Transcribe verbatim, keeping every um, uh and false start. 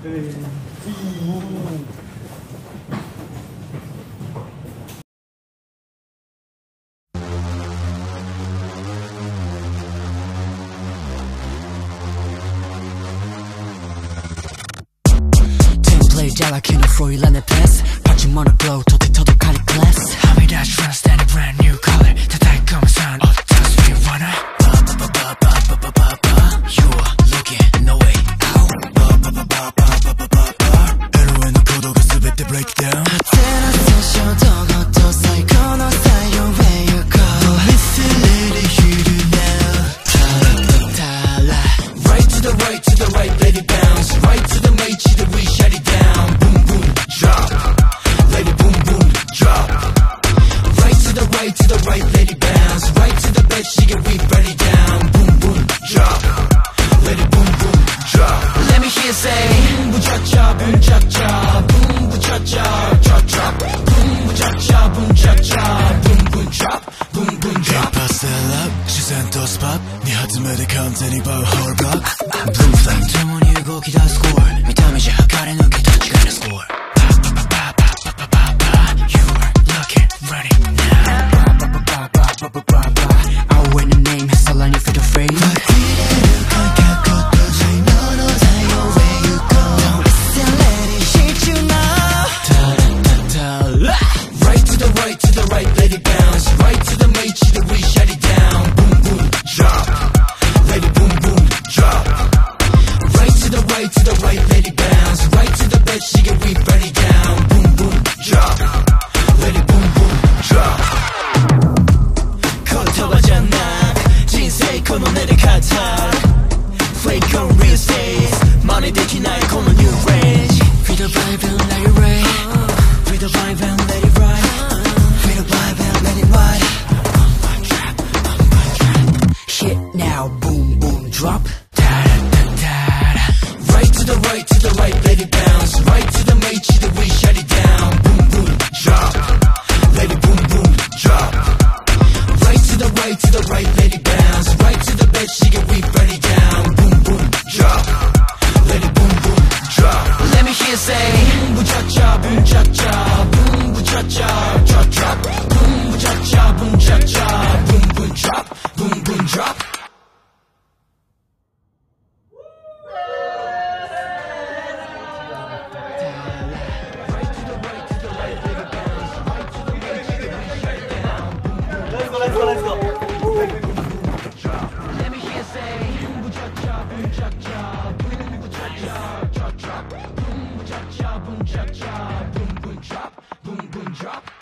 자락해놓은 프로일란의 패스 받지 모노글로우 도둑도둑하는 클래스 How we dash run stand a brand new color 다 달콤한 sound 어떠스 we wanna You are looking no way out 에로에 놓고 도가 스베 때 break down 테라스쇼 도고도 사이코노 사이요 where you go Listen let it hit you now 달라 Right to the right to the right let it bounce Right to the main to the we shut it down Right to the right, let it bounce. Right to the bed, she get weak, burn it down. Boom, boom, drop. Let it boom, boom, drop. Let me hear say, boom, boom, cha cha, boom, cha cha, boom, boom, cha cha, drop, drop. Boom, boom, cha cha, boom, cha cha, boom, boom, drop, boom, boom, drop. Hip-hop sell up, 시선 또 spot. 네 하트매대 컨텐이 바로 hold up. Blue flame, 주머니 고기 다 score. 미담이지 하가래 눈길 터치가는 score. I win the name, hustle on you for the frame. But 그대로 가깝고 say no no say where you go. Don't listen, let it hit you now. Ta-da-ta-ta. Right to the right, to the right, let it bounce. Right to the main, to the we shut it down. Boom boom, drop. Let it boom boom, drop. Right to the right, to the right, let it bounce. Right to the bed, she get weak, burn it down. Boom boom, drop. Let it boom boom, drop.このネタカタ Flake on real estate 真似できないこの new range Feel the vibe and let it rain Feel the vibe and let it ride Feel the vibe and let it ride Hit now boom boom drop Right to the right to the right let it bounce Right to the main to the we shut it down Boom boom drop Let it boom boom drop Right to the right to the right let it bounce Right to the bed she get weak burn it down Boom boom drop Let it boom boom drop Let me hear say Boom boom cha cha boom cha cha Boom boom cha cha drop drop Boom boom cha cha boom cha cha Boom boom drop Boom boom drop Let's go, let's go, let's go. Let me hear say boom boom cha cha boom cha cha boom boom cha cha drop drop boom boom cha cha boom cha cha boom boom drop boom boom drop